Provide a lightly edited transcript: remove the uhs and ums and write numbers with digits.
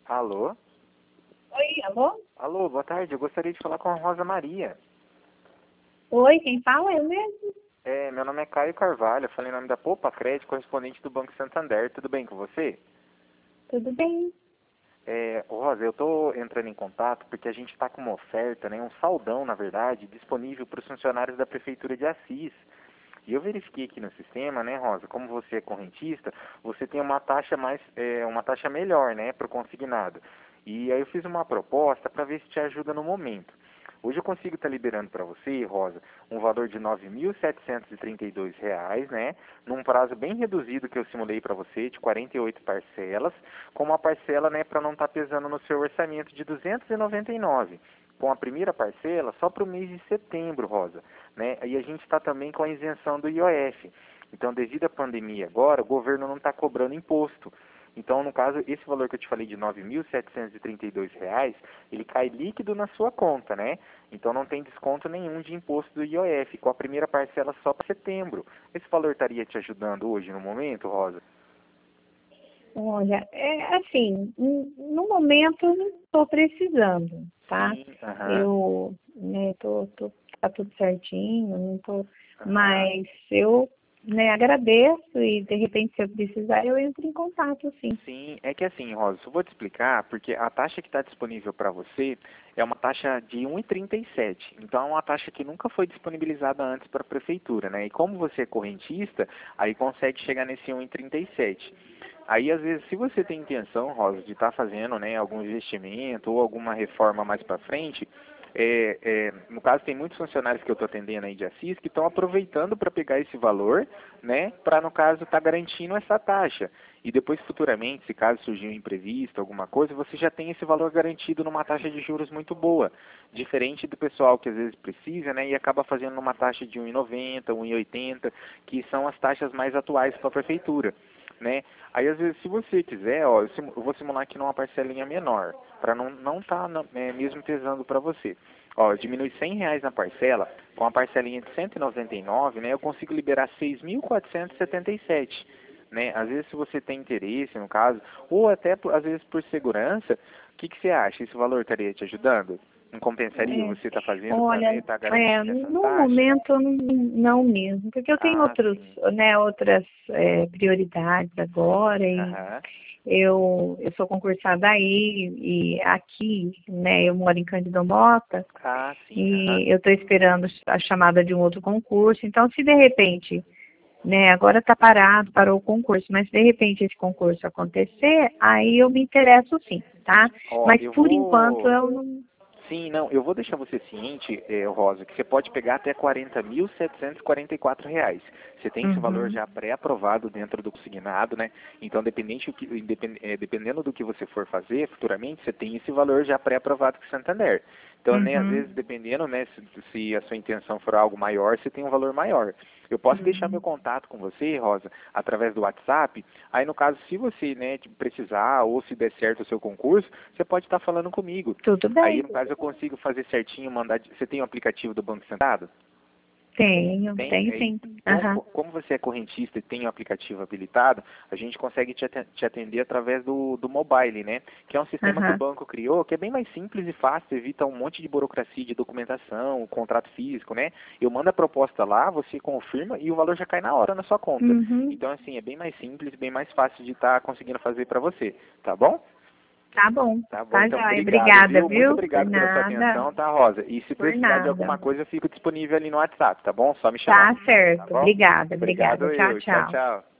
Alô? Oi, alô? Alô, boa tarde. Eu gostaria de falar com a Rosa Maria. Oi, quem fala? Eu mesmo? Meu nome é Caio Carvalho. Eu falei em nome da Poupa Crédito, correspondente do Banco Santander. Tudo bem com você? Tudo bem? Rosa, eu estou entrando em contato porque a gente está com uma oferta, né, um saldão, na verdade, disponível para os funcionários da Prefeitura de Assis. E eu verifiquei aqui no sistema, né, Rosa, como você é correntista, você tem uma taxa uma taxa melhor, né, para o consignado. E aí eu fiz uma proposta para ver se te ajuda no momento. Hoje eu consigo estar liberando para você, Rosa, um valor de R$ 9.732, né, num prazo bem reduzido que eu simulei para você, de 48 parcelas, com uma parcela, né, para não estar pesando no seu orçamento de 299, com a primeira parcela só para o mês de setembro, Rosa, né? E a gente está também com a isenção do IOF. Então, devido à pandemia agora, o governo não está cobrando imposto. Então, no caso, esse valor que eu te falei de R$ 9.732, ele cai líquido na sua conta, né? Então, não tem desconto nenhum de imposto do IOF, com a primeira parcela só para setembro. Esse valor estaria te ajudando hoje, no momento, Rosa? Olha, é assim, no momento eu não estou precisando, tá? Sim, aham, Eu, né, tá tudo certinho, não tô, aham. mas eu, né, agradeço e de repente se eu precisar eu entro em contato, sim. Sim, é que assim, Rosa, eu vou te explicar, porque a taxa que está disponível para você é uma taxa de 1,37. Então, é uma taxa que nunca foi disponibilizada antes para a prefeitura, né? E como você é correntista, aí consegue chegar nesse 1,37. Aí, às vezes, se você tem intenção, Rosa, de estar fazendo, né, algum investimento ou alguma reforma mais para frente, no caso, tem muitos funcionários que eu estou atendendo aí de Assis que estão aproveitando para pegar esse valor, né, para, no caso, estar garantindo essa taxa. E depois, futuramente, se caso surgir um imprevisto, alguma coisa, você já tem esse valor garantido numa taxa de juros muito boa. Diferente do pessoal que às vezes precisa, né, e acaba fazendo uma taxa de 1,90, 1,80, que são as taxas mais atuais para a prefeitura, né? Aí, às vezes, se você quiser, ó, eu vou simular aqui numa parcelinha menor, para não tá mesmo pesando para você. Ó, diminui R$ 100 na parcela, com a parcelinha de 199, né, eu consigo liberar 6.477, né? Às vezes, se você tem interesse, no caso, ou até, às vezes, por segurança, o que você acha? Esse valor estaria te ajudando? Não compensaria É, você estar fazendo para olha, estar garantindo essa no taxa? momento não mesmo, porque eu tenho Ah, sim. outras prioridades agora e Aham. eu sou concursada aí e aqui, né, eu moro em Cândido Mota Ah, sim. Aham. e eu estou esperando a chamada de um outro concurso. Então, se de repente, né, agora está parado, parou o concurso, mas se de repente esse concurso acontecer, aí eu me interesso sim, tá? Ó, Mas eu por enquanto vou. eu não. Sim, não, eu vou deixar você ciente, Rosa, que você pode pegar até R$ 40.744. Você tem esse valor Uhum, já pré-aprovado dentro do consignado, né? Então, dependendo do que você for fazer futuramente, você tem esse valor já pré-aprovado com o Santander. Então, né, às vezes, uhum, dependendo, né, se a sua intenção for algo maior, você tem um valor maior. Eu posso deixar meu uhum. contato com você, Rosa, através do WhatsApp. Aí, no caso, se você, né, precisar ou se der certo o seu concurso, você pode estar falando comigo. Tudo Aí, bem. no caso, eu consigo fazer certinho, mandar. Você tem o aplicativo do Banco Centrado? Tem? Tenho sim. Então, Aham, como você é correntista e tem o aplicativo habilitado, a gente consegue te atender através do mobile, né? Que é um sistema que o aham. banco criou, que é bem mais simples e fácil, evita um monte de burocracia de documentação, contrato físico, né? Eu mando a proposta lá, você confirma e o valor já cai na hora na sua conta. Uhum. Então, assim, é bem mais simples, bem mais fácil de estar conseguindo fazer para você, tá bom? Tá bom. Tá bom, Tá então joia. obrigado, Obrigada, viu? Muito viu? Por obrigado pela sua nada. atenção, tá, Rosa? E se Por precisar de nada. alguma coisa, eu fico disponível ali no WhatsApp, tá bom? Só me chamar, Tá tá certo. bom? Obrigada, Obrigado obrigada. Tchau, eu. Tchau, tchau. tchau.